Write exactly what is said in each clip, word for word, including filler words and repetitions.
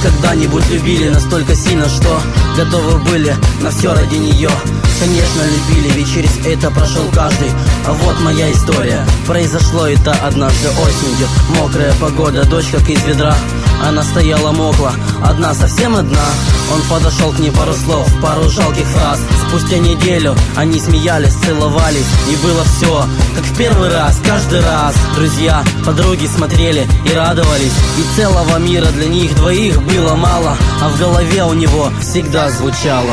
когда-нибудь любили настолько сильно, что готовы были на все ради нее? Конечно, любили, ведь через это прошел каждый. А вот моя история. Произошло это однажды осенью. Мокрая погода, дождь как из ведра. Она стояла мокла, одна, совсем одна. Он подошел к ней, пару слов, пару жалких фраз. Спустя неделю они смеялись, целовались, и было все, как в первый раз, каждый раз. Друзья, подруги смотрели и радовались, и целого мира для них двоих было мало. А в голове у него всегда звучало: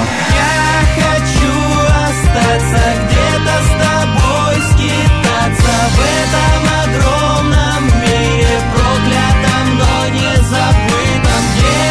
я хочу остаться где-то с тобой, скитаться в этом огромном мире, проклятом, но не забытом.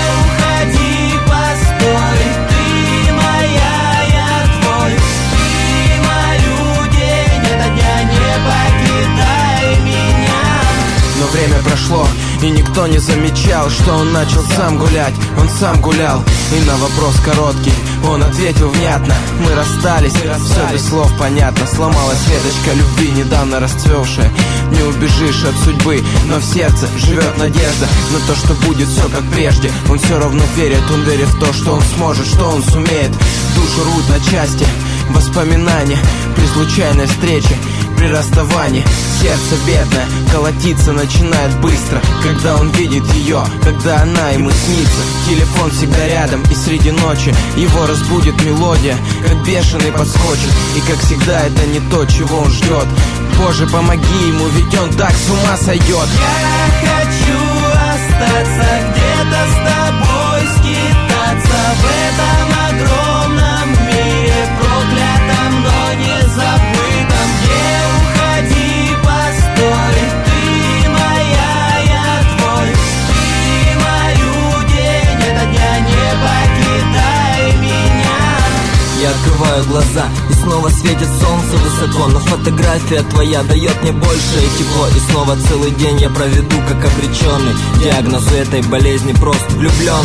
Не уходи, постой, ты моя, я твой, ты молю день ото дня, не покидай меня. Но время прошло, и никто не замечал, что он начал сам гулять. Он сам гулял, и на вопрос короткий он ответил внятно: мы расстались, все без слов понятно. Сломалась веточка любви, недавно расцвевшая. Не убежишь от судьбы, но в сердце живет надежда на то, что будет все как прежде. Он все равно верит, он верит в то, что он сможет, что он сумеет. Душу рвут на части воспоминания при случайной встрече, при расставании. Сердце бедное колотиться начинает быстро, когда он видит ее, когда она ему снится. Телефон всегда рядом, и среди ночи его разбудит мелодия, как бешеный подскочит. И как всегда это не то, чего он ждет. Боже, помоги ему, ведь он так с ума сойдет. Я хочу остаться где-то с тобой, скитаться в этом огромном мире, проклятом, но не забытом. Не уходи, постой, ты моя, я твой, ты молю день ото дня, не покидай меня. Я открываю глаза, и снова светит солнце высоко, но фотография твоя дает мне большее тепло. И снова целый день я проведу как обреченный. Диагноз этой болезни прост: влюблен.